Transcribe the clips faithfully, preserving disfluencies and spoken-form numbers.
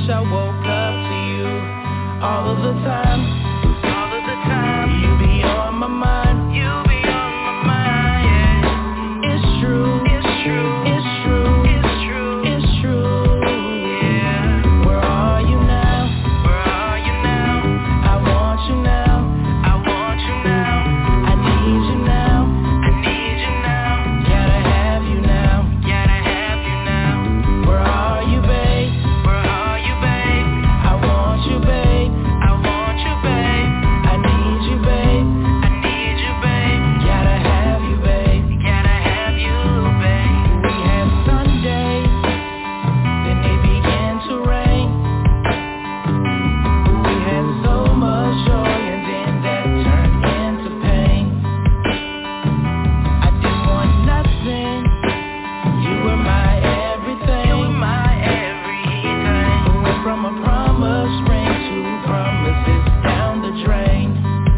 wish I woke up to you all of the time. All of the time. You be on my mind. You be on my mind. Yeah. It's true. It's true. It's true. It's true. It's true. Yeah. Where are you now? Where are you now? I want you now. I want you now. I need you now. I need you now. Gotta have you now. Gotta have you now. Where are you, babe? Where are you, babe? I want you, babe. I want you, babe. I need you, babe. I need you, babe. Gotta have you, babe. Gotta have you, babe. We had Sundays, then they began to rain. We had so much joy, and then that turned into pain. I didn't want nothing. You were my everything. You were my everything. We went from a promised ring to promises down the drain.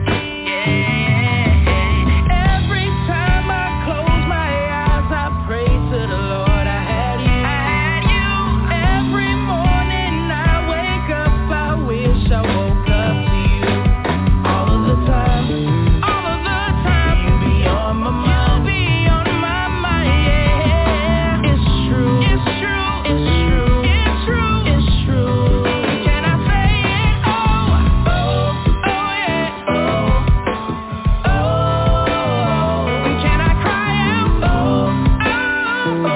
Yeah. Every time I close my eyes, I pray to the Lord I had you. I had you. Every morning I wake up, I wish I woke up to you. All of the time. All of the time. You be on my mind. You be on my mind, yeah. It's true. It's true. It's true. It's true. It's true. Can I say it? Oh, oh, oh, yeah. Oh, oh. Can I cry out? Oh, oh, oh,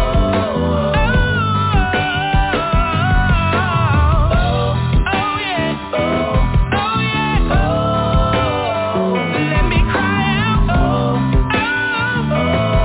oh, oh, yeah. Oh, oh, yeah. Oh, let me cry out. Oh, oh,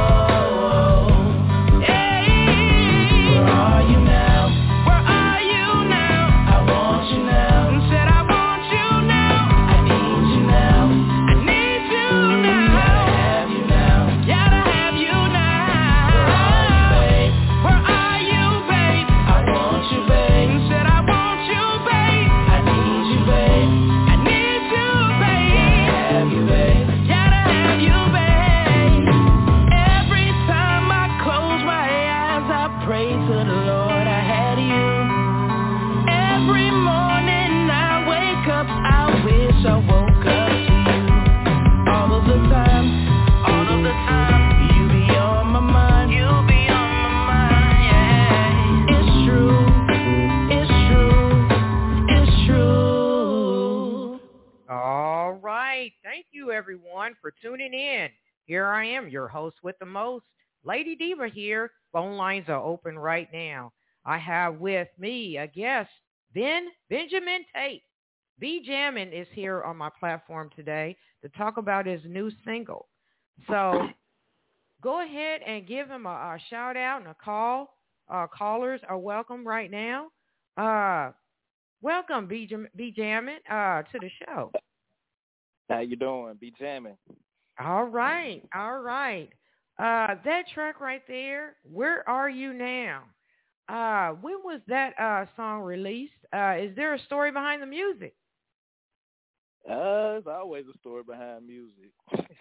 oh, hey. Where are you now? Where are you now? I want you now. Said I want you now. I need you now. I need you now. Gotta have you now. Gotta have you now. Where are you, babe? Where are you, babe? I want you, babe. Said I want you, babe. I need you, babe. I need you, babe. Gotta have you, babe. Gotta have you, babe. Every time I close my eyes, I pray to the Lord I had you. Every morning I wake up, I wish I woke up to you. All of the time, all of the time. You be on my mind. You be on my mind, yeah. It's true. It's true. It's true. All right. Thank you, everyone, for tuning in. Here I am, your host with the most, Lady Diva here. Phone lines are open right now. I have with me a guest, Ben Benjamin Tate. B Jammin is here on my platform today to talk about his new single. So go ahead and give him a, a shout out and a call. Uh, callers are welcome right now. Uh, welcome, B, Jam- B Jammin, uh, to the show. How you doing? Be jamming. All right, all right. Uh, that track right there, Where Are You Now? Uh, when was that uh, song released? Uh, is there a story behind the music? Uh, there's always a story behind music.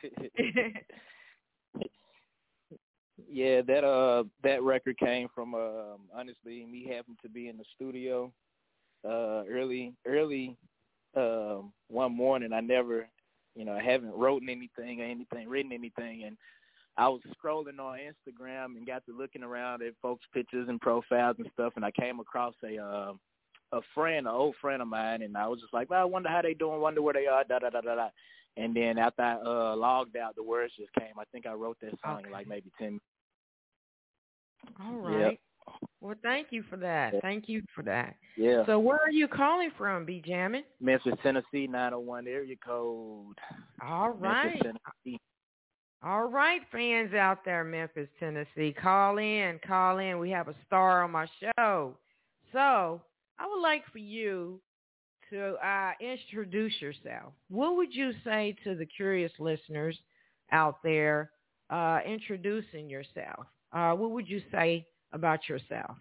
Yeah, that uh that record came from um honestly me having to be in the studio uh early early um one morning. I never you know, I haven't written anything or anything, written anything, and I was scrolling on Instagram and got to looking around at folks' pictures and profiles and stuff, and I came across a uh, a friend, an old friend of mine, and I was just like, well, I wonder how they doing, wonder where they are, da da da da da. And then after I uh, logged out, the words just came. I think I wrote that song Okay. in like maybe ten minutes. All right. Yep. Well, thank you for that. Thank you for that. Yeah. So where are you calling from, B Jammin? Memphis, Tennessee, nine oh one area code. All right. Memphis, Tennessee. All right, fans out there, Memphis, Tennessee, call in, call in. We have a star on my show. So I would like for you to uh, introduce yourself. What would you say to the curious listeners out there uh, introducing yourself? Uh, what would you say about yourself?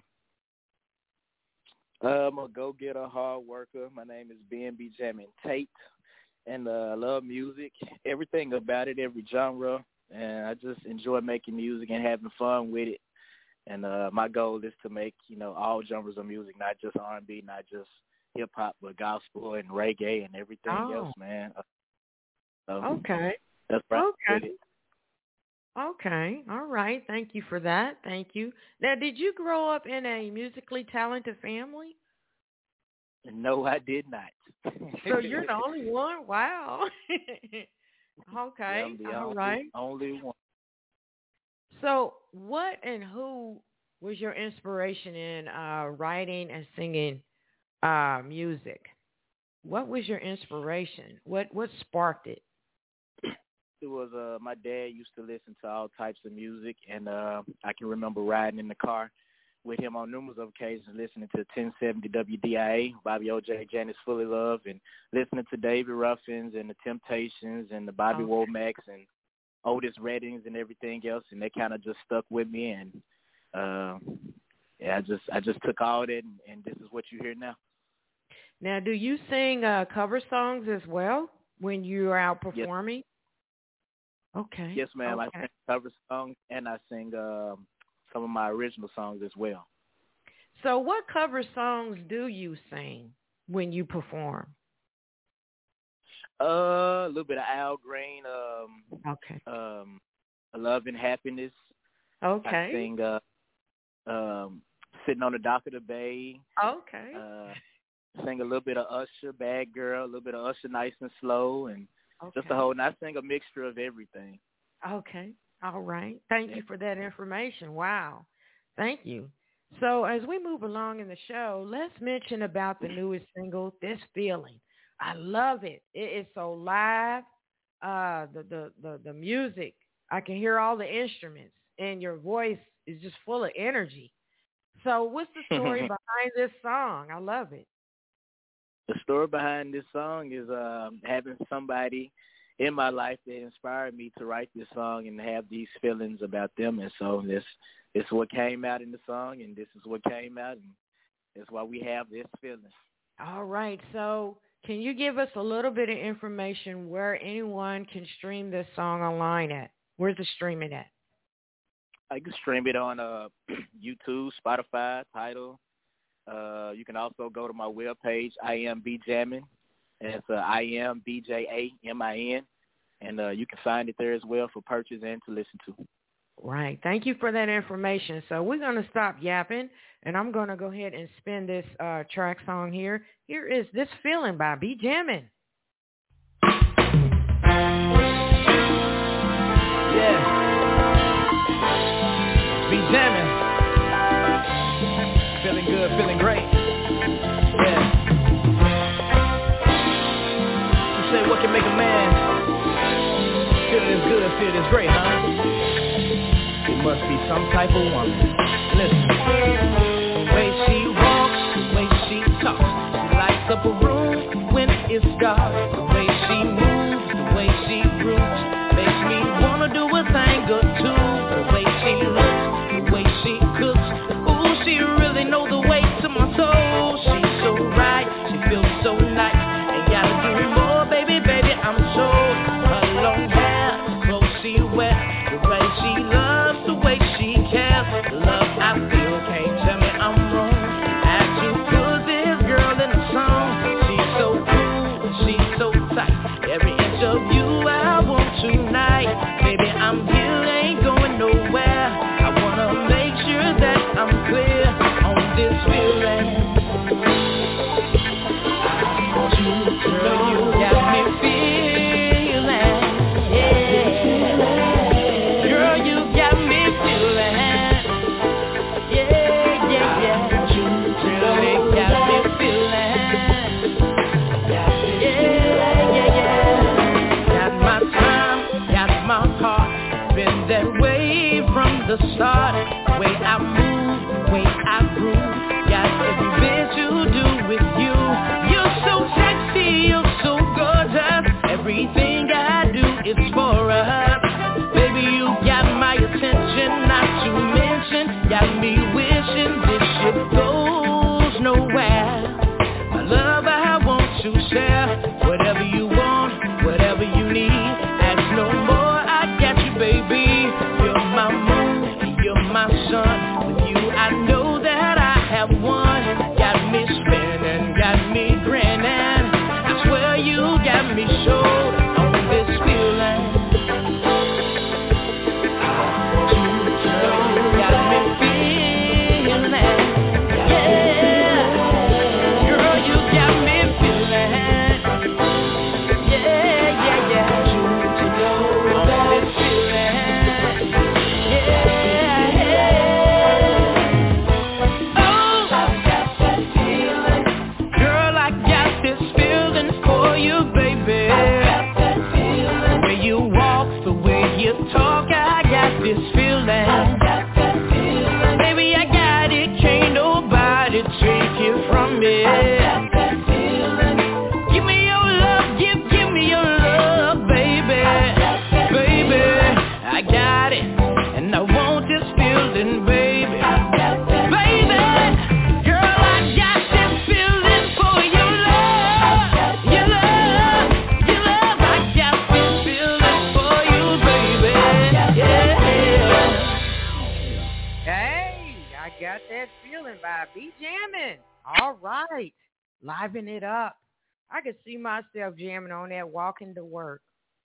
I'm a go-getter, hard worker. My name is Ben B. Jammin Tate, and uh, I love music, everything about it, every genre, and I just enjoy making music and having fun with it. And uh, my goal is to make, you know, all genres of music, not just R and B, not just hip-hop, but gospel and reggae and everything Oh. else, man. So Okay. that's right. Okay. with it. Okay. All right. Thank you for that. Thank you. Now, did you grow up in a musically talented family? No, I did not. So you're the only one? Wow. Okay. Yeah, I'm the All only, right. only one. So what and who was your inspiration in uh, writing and singing uh, music? What was your inspiration? What what sparked it? It was uh, my dad used to listen to all types of music, and uh, I can remember riding in the car with him on numerous occasions, listening to ten seventy W D I A, Bobby O J, Janice Fully Love, and listening to David Ruffins and the Temptations and the Bobby Okay. Womack's and Otis Reddings and everything else, and they kind of just stuck with me, and uh, yeah, I just I just took all that, and, and this is what you hear now. Now, do you sing uh, cover songs as well when you are out Yes. performing? Okay. Yes, ma'am. Okay. I sing cover songs, and I sing um, some of my original songs as well. So what cover songs do you sing when you perform? Uh, a little bit of Al Green, um, Okay. um, Love and Happiness. Okay. I sing uh, um, Sitting on the Dock of the Bay. Okay. Uh, sing a little bit of Usher, Bad Girl, a little bit of Usher, Nice and Slow, and okay. just a whole. And I sing a mixture of everything. Okay. All right. Thank Yeah. you for that information. Wow. Thank you. So as we move along in the show, let's mention about the newest single, This Feeling. I love it. It is so live. Uh, the, the, the, the music, I can hear all the instruments, and your voice is just full of energy. So what's the story behind this song? I love it. The story behind this song is um, having somebody in my life that inspired me to write this song and have these feelings about them. And so this, this is what came out in the song, and this is what came out, and that's why we have this feeling. All right. So can you give us a little bit of information where anyone can stream this song online at? Where's the streaming at? I can stream it on uh, YouTube, Spotify, Tidal. Uh, you can also go to my webpage, I Am B Jammin'. And it's uh, I am B J A M I N. And uh, you can find it there as well for purchase and to listen to. Right. Thank you for that information. So we're going to stop yapping, and I'm going to go ahead and spin this uh, track song here. Here is This Feeling by B Jammin'. Yeah. Be jamming. Feeling good, feeling great. Yeah. You say what can make a man feel this good, feel this great, huh? It must be some type of woman. Listen. The way she walks, the way she talks, she lights up a room when it's dark. The way she moves, the way she grooves, makes me wanna do a thing or two. The way she looks, the way she cooks, ooh, she really knows the way to my soul. She's so right, she feels so nice. Ain't gotta do more, baby, baby, I'm sold. Her long hair, clothes she wears, the way she loves, the way she cares. The love I feel, can't tell me I'm wrong. I to put this girl in a song. She's so cool, she's so tight. Every inch of you I want tonight. Baby, I'm here, ain't going nowhere. I wanna make sure that I'm clear on this feeling. I want you to know you got me feeling. Yeah. Girl, you got me feeling. Yeah, yeah, yeah. I want you to know you got me feeling. Yeah, yeah, yeah. Got my time, got my heart. Been that way from the start. Way I move, way I groove. Got every bit to do with you. You're so sexy, you're so gorgeous. Everything I do is for us. Baby, you got my attention, not to mention. Got me wishing this shit goes nowhere. My love, I want to share. Whatever you want, whatever you need. Ask no more, I got you, baby. You're my moon, you're my sun. take it from me. Give me your love, give, give me your love, baby. Baby, I got it, and I want this feeling, baby. Baby, girl, I got this feeling for your love. Your love, your love, I got this feeling for you, baby. Yeah. Hey, I got that feeling by B Jamming. All right. Liven it up. I could see myself jamming on that walking to work.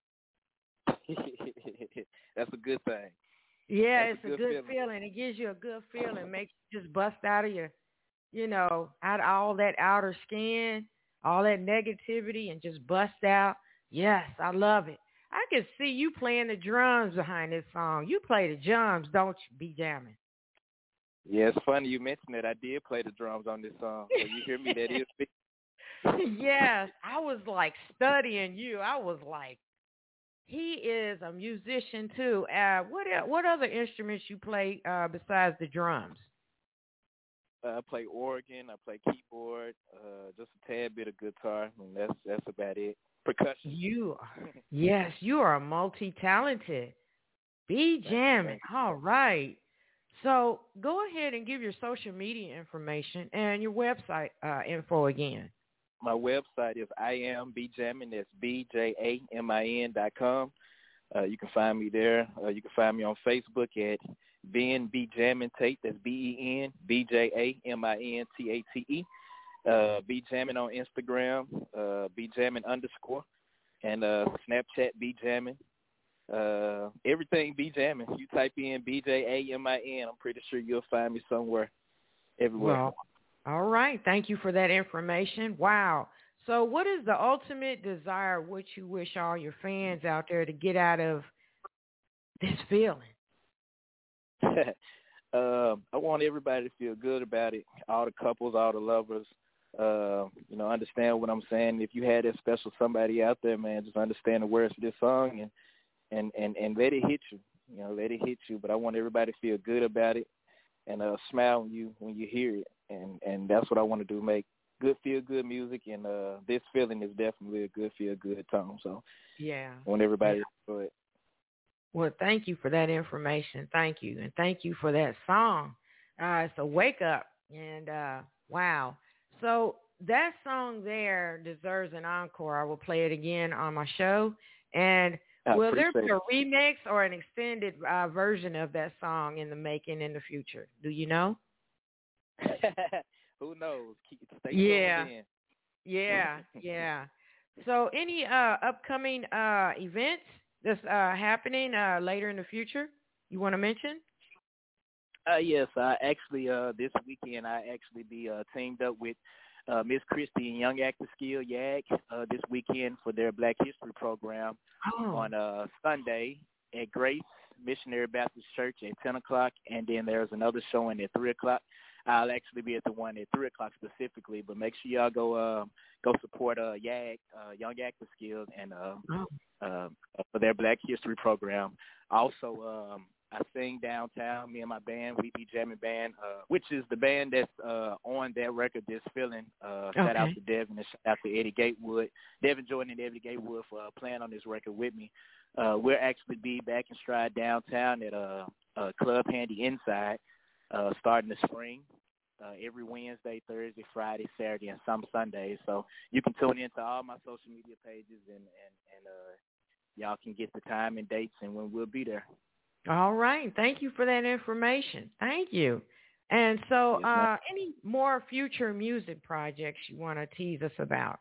That's a good thing. Yeah, That's it's a good, feeling. feeling. It gives you a good feeling. Makes you just bust out of your, you know, out of all that outer skin, all that negativity, and just bust out. Yes, I love it. I can see you playing the drums behind this song. You play the drums, don't you, B Jamming? Yeah, it's funny you mentioned that. I did play the drums on this song. So you hear me? That is big. Yes, I was like studying you. I was like, he is a musician too. Uh, what el- what other instruments you play uh, besides the drums? Uh, I play organ. I play keyboard. Uh, just a tad bit of guitar, and that's that's about it. Percussion. You, yes, you are multi-talented. B Jamming. All right. So go ahead and give your social media information and your website uh, info again. My website is I am B Jamming. That's B J A M I N dot com. Uh, you can find me there. Uh, you can find me on Facebook at Ben B Jammin Tate. That's B E N B J A M I N T A T E. Uh, B Jammin on Instagram. Uh, B Jammin underscore. And uh, Snapchat B Jammin. Uh, everything B Jammin. You type in B J A M I N. I'm pretty sure you'll find me somewhere, everywhere. Well, all right. Thank you for that information. Wow. So what is the ultimate desire, what you wish all your fans out there to get out of this feeling? uh, I want everybody to feel good about it, all the couples, all the lovers. Uh, you know, understand what I'm saying. If you had that special somebody out there, man, just understand the words of this song and, and, and, and let it hit you. You know, let it hit you. But I want everybody to feel good about it and uh, smile when you when you hear it. And, and that's what I want to do, make good feel-good music. And uh, this feeling is definitely a good feel-good tone. So yeah, I want everybody to enjoy it. Well, thank you for that information. Thank you. And thank you for that song. Uh, it's a wake up. And uh, wow. So that song there deserves an encore. I will play it again on my show. And I will there be appreciate a remix or an extended uh, version of that song in the making in the future? Do you know? Who knows? Keep, stay Yeah. tuned in. Yeah, yeah. So any uh, upcoming uh, events that's uh, happening uh, later in the future you want to mention? Uh, yes, I actually uh, this weekend I actually be uh, teamed up with uh, Miss Christie and Young Actor Skill Y A G uh, this weekend for their Black History program Oh. on uh, Sunday at Grace Missionary Baptist Church at ten o'clock, and then there's another showing at three o'clock. I'll actually be at the one at three o'clock specifically, but make sure y'all go uh, go support uh, Y A G, uh, Young Actor Skills, and uh, Oh. uh, for their Black History program. Also, um, I sing downtown. Me and my band, We Be Jamming Band, uh, which is the band that's uh, on that record, This Feeling. Uh, Okay. Shout out to Devin and shout out to Eddie Gatewood. Devin Jordan and Eddie Gatewood for uh, playing on this record with me. Uh, we'll actually be back in stride downtown at uh, uh, Club Handy Inside uh, starting the spring. Uh, every Wednesday, Thursday, Friday, Saturday, and some Sundays. So you can tune into all my social media pages, and, and, and uh, y'all can get the time and dates and when we'll be there. All right. Thank you for that information. Thank you. And so Yes, ma'am. uh, any more future music projects you want to tease us about?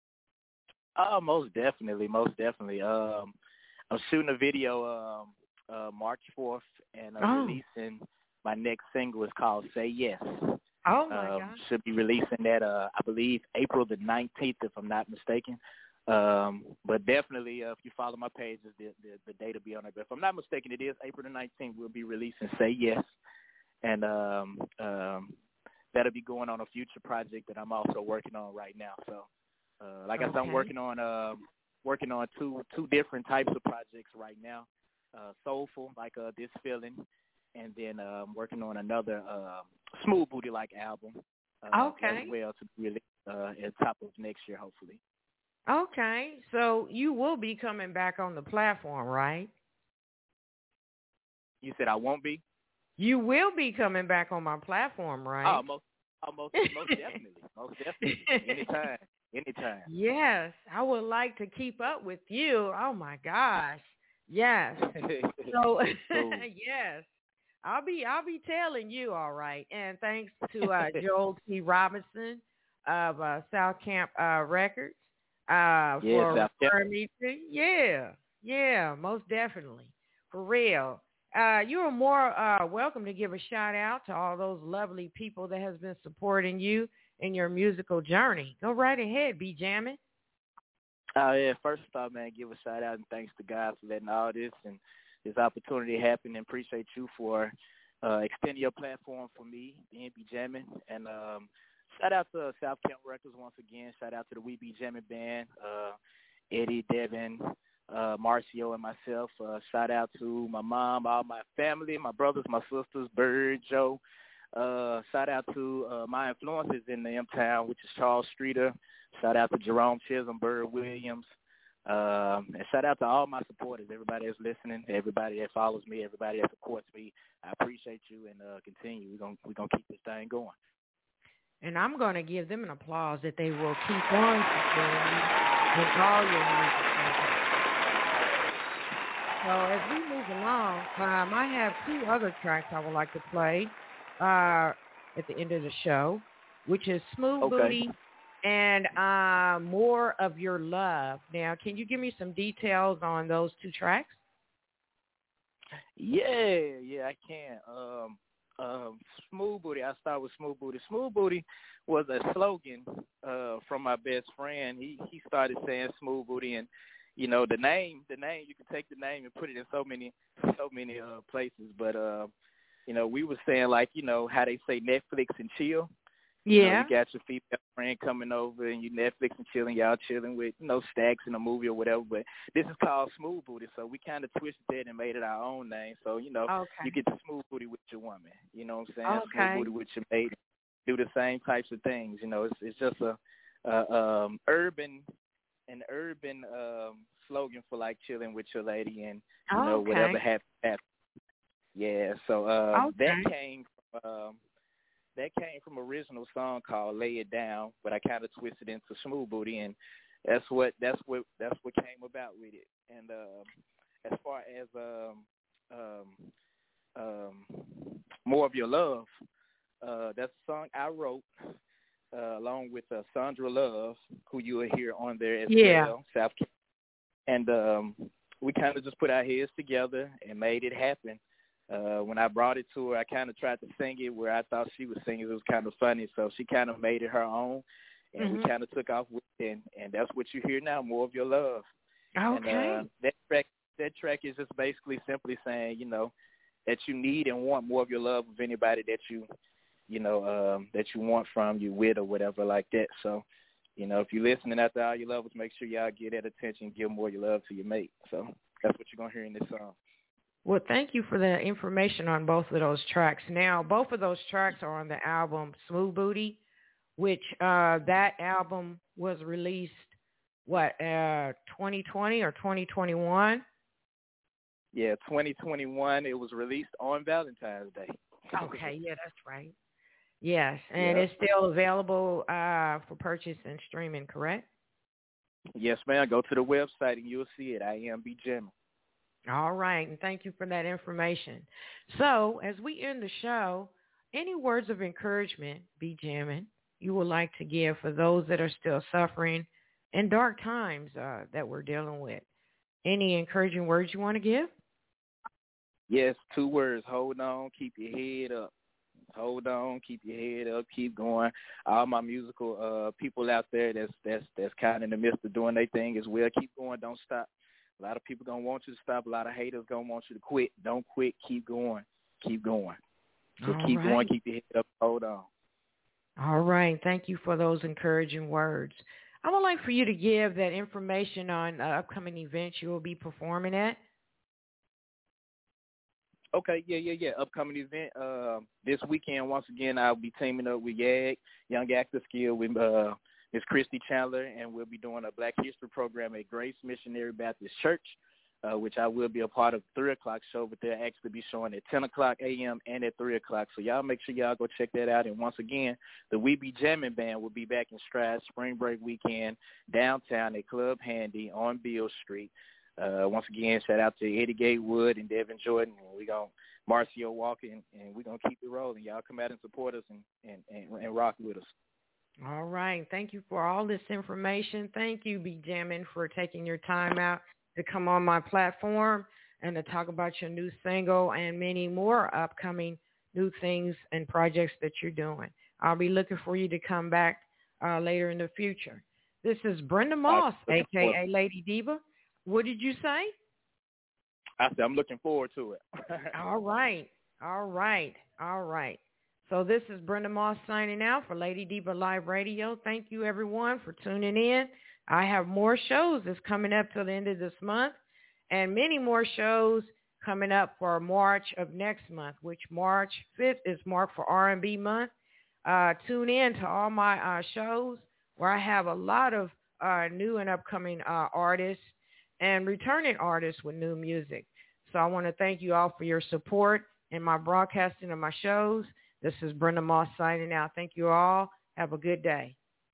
Oh, most definitely, most definitely. Um, I'm shooting a video um, uh, March fourth, and uh, Oh. releasing my next single. Is called Say Yes. Oh, my um, God. Should be releasing that, uh, I believe, April the nineteenth, if I'm not mistaken. Um, but definitely, uh, if you follow my pages, the, the, the date will be on it. But if I'm not mistaken, it is April the nineteenth. We'll be releasing Say Yes. And um, um, that'll be going on a future project that I'm also working on right now. So, uh, like I said, I'm Okay. working on uh, working on two two different types of projects right now. Uh, soulful, like uh, This Feeling, and then uh, I'm working on another uh, smooth booty like album. uh, Okay. as well to be released uh, at the top of next year, hopefully. Okay. So you will be coming back on the platform, right? You said I won't be? You will be coming back on my platform, right? Oh, most, oh, most, most definitely. Most definitely. Anytime. Anytime. Yes. I would like to keep up with you. Oh, my gosh. Yes. So, Cool. yes. I'll be I'll be telling you, all right. And thanks to uh, Joel T. Robinson of uh, South Camp uh, Records uh, Yeah, for South Camp. referring me to. Yeah, yeah, most definitely. For real. Uh, you are more uh, welcome to give a shout out to all those lovely people that has been supporting you in your musical journey. Go right ahead, be jamming. Oh, yeah. First off, man, give a shout out and thanks to God for letting all this and this opportunity happen, and appreciate you for uh, extending your platform for me, the N B Jamming. And um, shout out to South Camp Records once again. Shout out to the We Be Jamming Band, uh, Eddie, Devin, uh, Marcio, and myself. Uh, shout out to my mom, all my family, my brothers, my sisters, Bird, Joe. Uh, shout out to uh, my influences in the M-Town, which is Charles Streeter. Shout out to Jerome Chisholm, Bird Williams. Um, and shout out to all my supporters, everybody that's listening, everybody that follows me, everybody that supports me. I appreciate you, and uh, continue. We're gonna we're gonna keep this thing going. And I'm going to give them an applause that they will keep on supporting you with all your music. So as we move along, um, I have two other tracks I would like to play uh, at the end of the show, which is Smooth Okay. Booty and uh, More of Your Love. Now, can you give me some details on those two tracks? Yeah, yeah, I can. Um, um, Smooth Booty. I start with Smooth Booty. Smooth Booty was a slogan uh, from my best friend. He he started saying Smooth Booty, and you know the name. The name you can take the name and put it in so many so many uh, places. But uh, you know, we were saying like you know how they say Netflix and chill. You know, Yeah. you got your female friend coming over and you Netflix and chilling, y'all chilling with, you know, stacks in a movie or whatever. But this is called Smooth Booty, so we kind of twisted that and made it our own name. So, you know, Okay. you get the smooth booty with your woman. You know what I'm saying? Okay. Smooth booty with your mate. Do the same types of things. You know, it's it's just a, a um, urban, an urban um, slogan for like chilling with your lady and, you know, Okay. whatever happens. happens. Yeah, so um, Okay. that came from, um, That came from an original song called "Lay It Down," but I kind of twisted into "Smooth Booty," and that's what that's what that's what came about with it. And um, as far as um, um, um, "More of Your Love," uh, that's a song I wrote uh, along with uh, Sandra Love, who you will hear on there as Yeah. well, South Carolina. And um, we kind of just put our heads together and made it happen. Uh, when I brought it to her, I kind of tried to sing it where I thought she was singing. It was kind of funny, so she kind of made it her own, and Mhm. we kind of took off with it, and, and that's what you hear now, "More of Your Love." Okay. And uh, that track, that track is just basically simply saying, you know, that you need and want more of your love of anybody that you, you know, um, that you want from, you with, or whatever like that. So, you know, if you're listening after all your lovers, make sure y'all get that attention, give more of your love to your mate. So that's what you're gonna hear in this song. Well, thank you for the information on both of those tracks. Now, both of those tracks are on the album Smooth Booty, which uh, that album was released, what, uh, twenty twenty or twenty twenty-one? Yeah, twenty twenty-one. It was released on Valentine's Day. Okay, yeah, that's right. Yes, and Yep. it's still available uh, for purchase and streaming, correct? Yes, ma'am. Go to the website and you'll see it. I am B Jamming. All right, and thank you for that information. So, as we end the show, any words of encouragement, be jamming, you would like to give for those that are still suffering in dark times uh, that we're dealing with? Any encouraging words you want to give? Yes, two words. Hold on. Keep your head up. Hold on. Keep your head up. Keep going. All my musical uh, people out there that's that's that's kind of in the midst of doing their thing as well. Keep going. Don't stop. A lot of people gonna want you to stop. A lot of haters gonna want you to quit. Don't quit. Keep going. Keep going. Just All keep right. going. Keep your head up. Hold on. All right. Thank you for those encouraging words. I would like for you to give that information on uh, upcoming events you will be performing at. Okay, yeah, yeah, yeah. Upcoming event uh, this weekend. Once again, I'll be teaming up with YAG, Young Actor Skill, with uh, Miss Christy Chandler, and we'll be doing a Black History program at Grace Missionary Baptist Church, uh, which I will be a part of the three o'clock show, but they'll actually be showing at ten o'clock a.m. and at three o'clock. So y'all make sure y'all go check that out. And once again, the We Be Jammin' Band will be back in Stride Spring Break weekend downtown at Club Handy on Beale Street. Uh, once again, shout out to Eddie Gatewood and Devin Jordan. We're going to Marcio Walker, and, and we're going to keep it rolling. Y'all come out and support us and, and, and, and rock with us. All right. Thank you for all this information. Thank you, Be Jammin', for taking your time out to come on my platform and to talk about your new single and many more upcoming new things and projects that you're doing. I'll be looking for you to come back uh, later in the future. This is Brenda Moss, a k a. Lady Diva. What did you say? I said I'm looking forward to it. All right. All right. All right. So this is Brenda Moss signing out for Lady Diva Live Radio. Thank you, everyone, for tuning in. I have more shows that's coming up till the end of this month and many more shows coming up for March of next month, which March fifth is marked for R and B month. Uh, tune in to all my uh, shows where I have a lot of uh, new and upcoming uh, artists and returning artists with new music. So I want to thank you all for your support in my broadcasting of my shows. This is Brenda Moss signing out. Thank you all. Have a good day.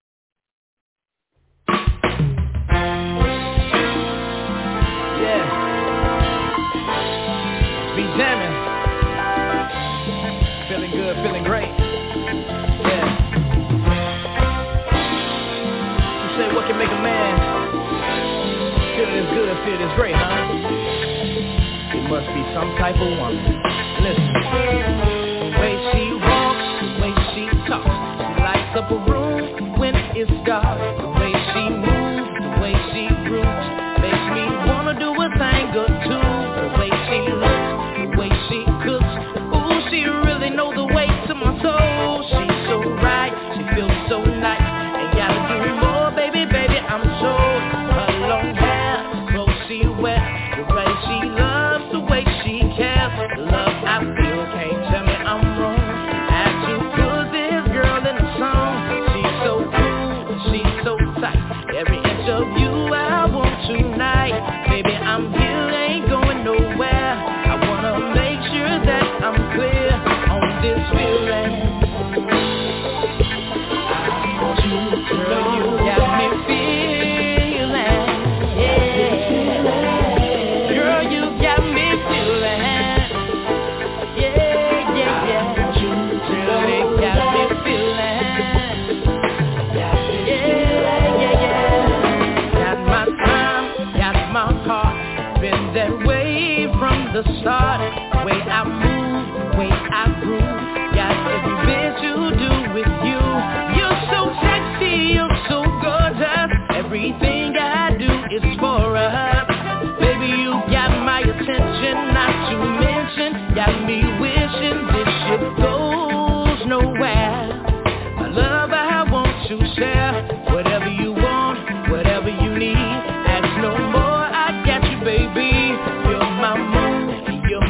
Yeah. Be jamming. Feeling good, feeling great. Yeah. You say what can make a man feeling is good, feeling is great, huh? It must be some type of woman. Listen. The way she walks, the way she talks, she lights up a room when it's dark. The way she moves, the way she grooves, makes me wanna do a thing or two. The way she looks, the way she cooks, ooh, she really knows the way to my soul. She's so right, she feels so nice. Ain't gotta do more, baby, baby, I'm sold. Her long hair, clothes she wears, the way she loves, the way she cares. The love I feel, can't tell me I'm wrong. I to put this girl in a song. She's so cool, she's so tight. Every inch of you I want tonight. Baby, I'm here, ain't going nowhere. I wanna make sure that I'm clear on this feeling. I want you to know you got me feeling. Yeah, girl, you got me feeling. Yeah, yeah, yeah. I want you to know they got me feeling. Yeah, yeah, yeah. Got my time, got my heart. Been that way from the start. Way I move, way I groove. Got every bit to do with you. You're so sexy, you're so gorgeous. Everything I do is for us. Baby, you got my attention, not to mention. Got me wishing this shit goes nowhere. My love, I want to share. Whatever you want, whatever you need. Ask no more, I got you, baby. You're my moon, you're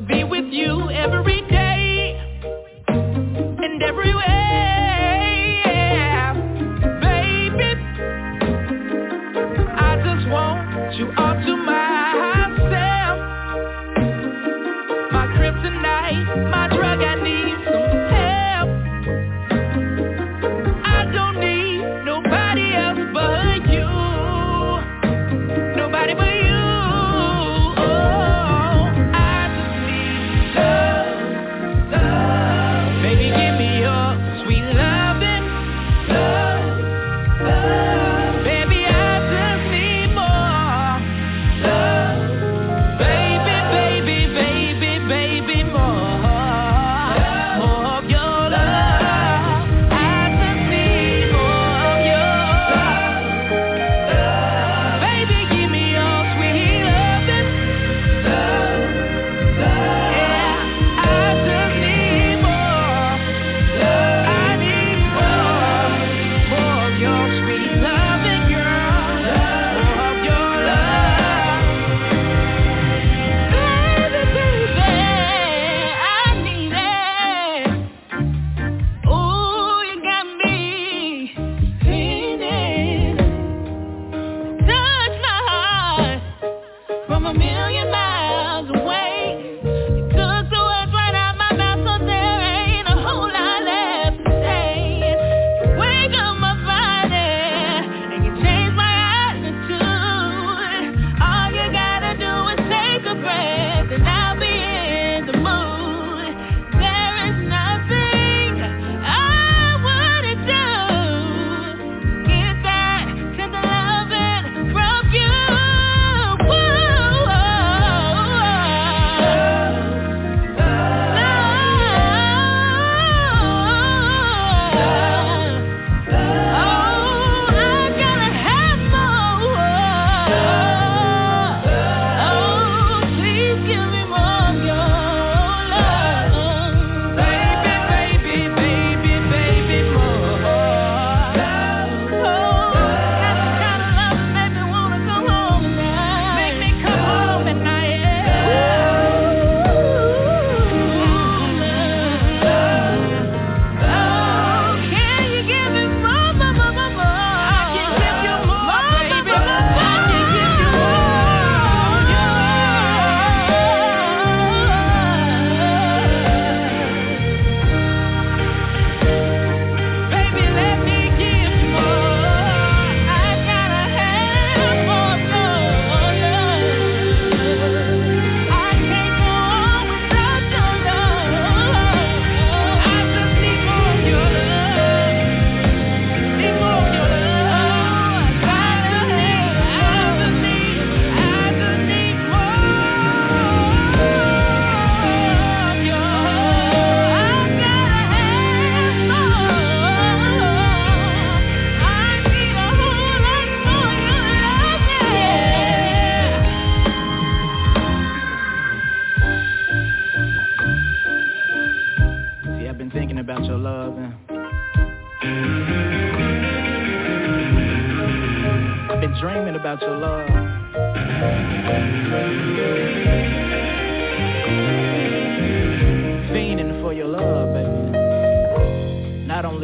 be with you every day and everywhere, baby. I just want you all to myself, my kryptonite, my drug. I need some help. I don't need nobody else but you, nobody but you.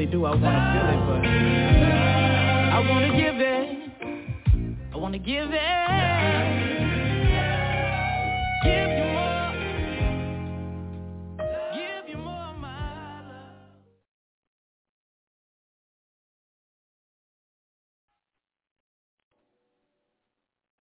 Give it